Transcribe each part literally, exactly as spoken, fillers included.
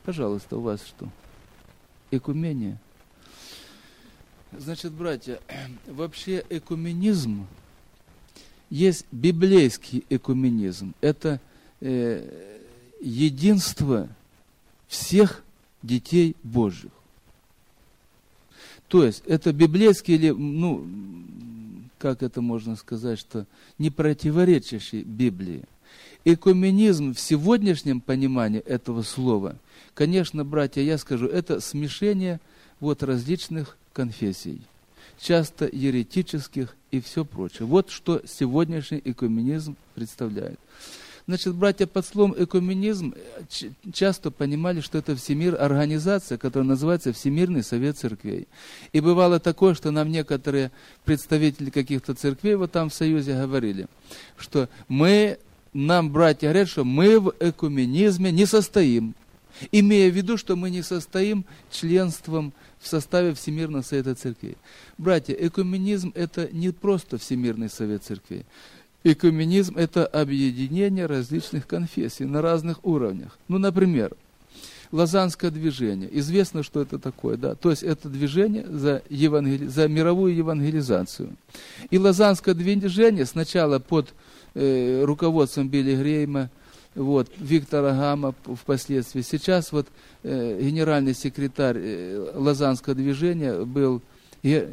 Пожалуйста, у вас что? Экумения? Значит, братья, вообще экуменизм, есть библейский экуменизм. Это э, единство всех детей Божьих. То есть, это библейский, или, ну, как это можно сказать, что не противоречащий Библии. Экуменизм в сегодняшнем понимании этого слова, конечно, братья, я скажу, это смешение вот различных конфессий, часто еретических и все прочее. Вот что сегодняшний экуменизм представляет. Значит, братья, под словом экуменизм часто понимали, что это всемир, организация, которая называется Всемирный Совет Церквей. И бывало такое, что нам некоторые представители каких-то церквей вот там в Союзе говорили, что мы, нам братья говорят, что мы в экуменизме не состоим, имея в виду, что мы не состоим членством в составе Всемирного Совета Церквей. Братья, экуменизм – это не просто Всемирный Совет Церквей. Экуменизм – это объединение различных конфессий на разных уровнях. Ну, например, Лозаннское движение. Известно, что это такое, да? То есть это движение за, евангели... за мировую евангелизацию. И Лозаннское движение сначала под э, руководством Билли Грейма, вот, Виктора Гама впоследствии. Сейчас вот э, генеральный секретарь э, Лозаннского движения был, э,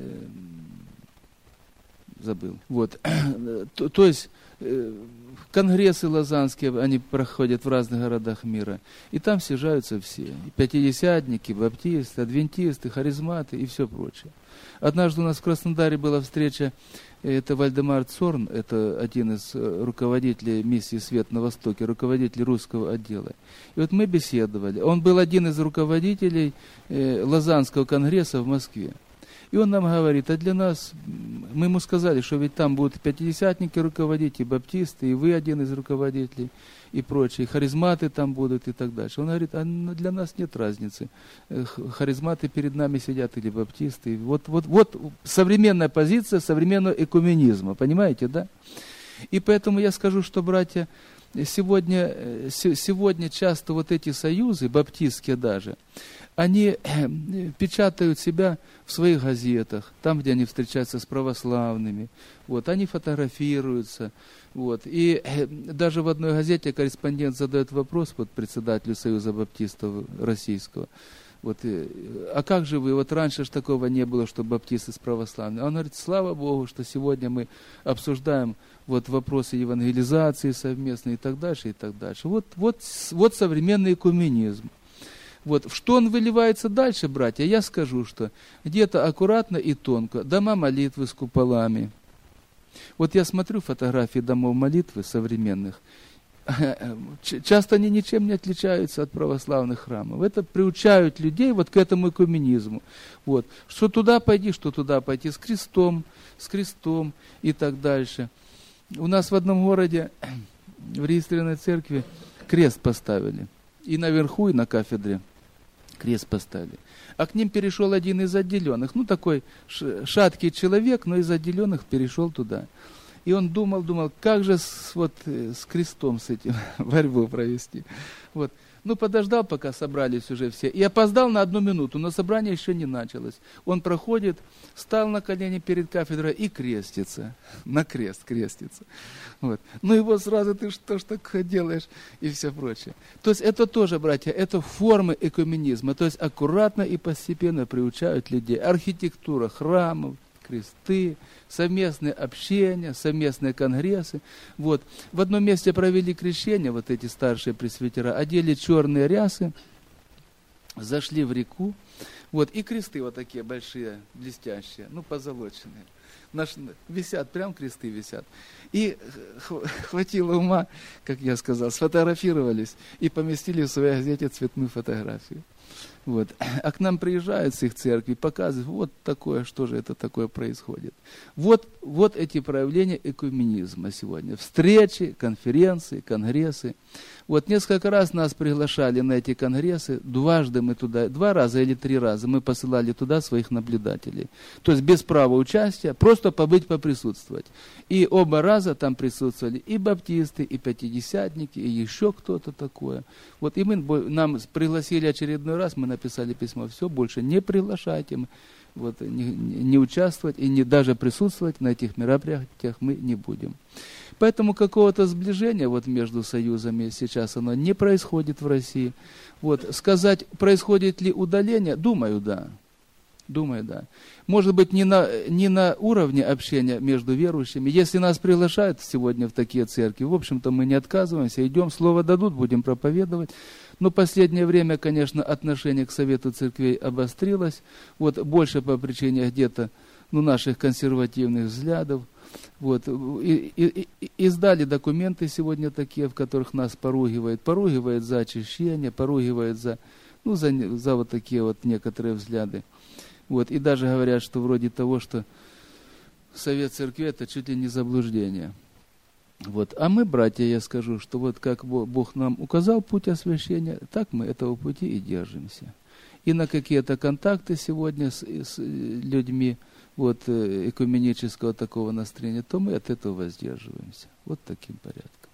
забыл, вот, то, то есть э, конгрессы лозаннские, они проходят в разных городах мира, и там съезжаются все, и пятидесятники, баптисты, адвентисты, харизматы и все прочее. Однажды у нас в Краснодаре была встреча, это Вальдемар Цорн, это один из руководителей миссии «Свет на Востоке», руководитель русского отдела. И вот мы беседовали. Он был один из руководителей э, Лозаннского конгресса в Москве. И он нам говорит, а для нас, мы ему сказали, что ведь там будут пятидесятники руководить, и баптисты, и вы один из руководителей, и прочие, и харизматы там будут, и так дальше. Он говорит, а для нас нет разницы, харизматы перед нами сидят, или баптисты. Вот, вот, вот современная позиция современного экуменизма, понимаете, да? И поэтому я скажу, что, братья, сегодня, сегодня часто вот эти союзы, баптистские даже, они печатают себя в своих газетах, там, где они встречаются с православными, вот, они фотографируются, вот, и даже в одной газете корреспондент задает вопрос вот, председателю Союза баптистов российского, вот, а как же вы, вот раньше же такого не было, что баптисты с православными. Он говорит, слава Богу, что сегодня мы обсуждаем вот вопросы евангелизации совместно и так дальше, и так дальше. Вот, вот, вот современный экуменизм. Вот. В что он выливается дальше, братья, я скажу, что где-то аккуратно и тонко, дома молитвы с куполами. Вот я смотрю фотографии домов молитвы современных, часто они ничем не отличаются от православных храмов. Это приучают людей вот к этому экуменизму. Вот. Что туда пойди, что туда пойти, с крестом, с крестом и так дальше. У нас в одном городе в регистрированной церкви крест поставили. И наверху, и на кафедре крест поставили. А к ним перешел один из отделенных. Ну, такой шаткий человек, но из отделенных перешел туда. И он думал, думал, как же с, вот, с крестом с этим борьбу провести. Вот. Ну, подождал, пока собрались уже все. И опоздал на одну минуту, но собрание еще не началось. Он проходит, встал на колени перед кафедрой и крестится. На крест крестится. Вот. Ну, его сразу, ты что ж так делаешь? И все прочее. То есть, это тоже, братья, это формы экуменизма. То есть, аккуратно и постепенно приучают людей. Архитектура храмов, кресты, совместные общения, совместные конгрессы. Вот. В одном месте провели крещение, вот эти старшие пресвитера, одели черные рясы, зашли в реку, вот, и кресты вот такие большие, блестящие, ну, позолоченные. Наш, висят, прям кресты висят. И хватило ума, как я сказал, сфотографировались и поместили в своей газете цветную фотографию. Вот. А к нам приезжают с их церкви, показывают, вот такое, что же это такое происходит. Вот, вот эти проявления экуменизма сегодня. Встречи, конференции, конгрессы. Вот несколько раз нас приглашали на эти конгрессы, дважды мы туда, два раза или три раза мы посылали туда своих наблюдателей. То есть без права участия, просто побыть, поприсутствовать. И оба раза там присутствовали и баптисты, и пятидесятники, и еще кто-то такое. Вот и мы, нам пригласили очередной раз, мы написали письмо, все, больше не приглашайте, вот, не, не участвовать и не даже присутствовать на этих мероприятиях мы не будем. Поэтому какого-то сближения вот между союзами сейчас оно не происходит в России. Вот, сказать, происходит ли удаление, думаю, да. Думаю, да. Может быть, не на, не на уровне общения между верующими. Если нас приглашают сегодня в такие церкви, в общем-то, мы не отказываемся, идем, слово дадут, будем проповедовать. Но в последнее время, конечно, отношение к Совету Церквей обострилось. Вот, больше по причине где-то ну, наших консервативных взглядов. Вот. И, и, и, издали документы сегодня такие, в которых нас поругивают. Поругивают за очищение, поругивают за, ну, за, за вот такие вот некоторые взгляды. Вот. И даже говорят, что вроде того, что Совет Церкви это чуть ли не заблуждение. Вот. А мы, братья, я скажу, что вот как Бог нам указал путь освящения, так мы этого пути и держимся. И на какие-то контакты сегодня с, с людьми, вот, экуменического такого настроения, то мы от этого воздерживаемся. Вот таким порядком.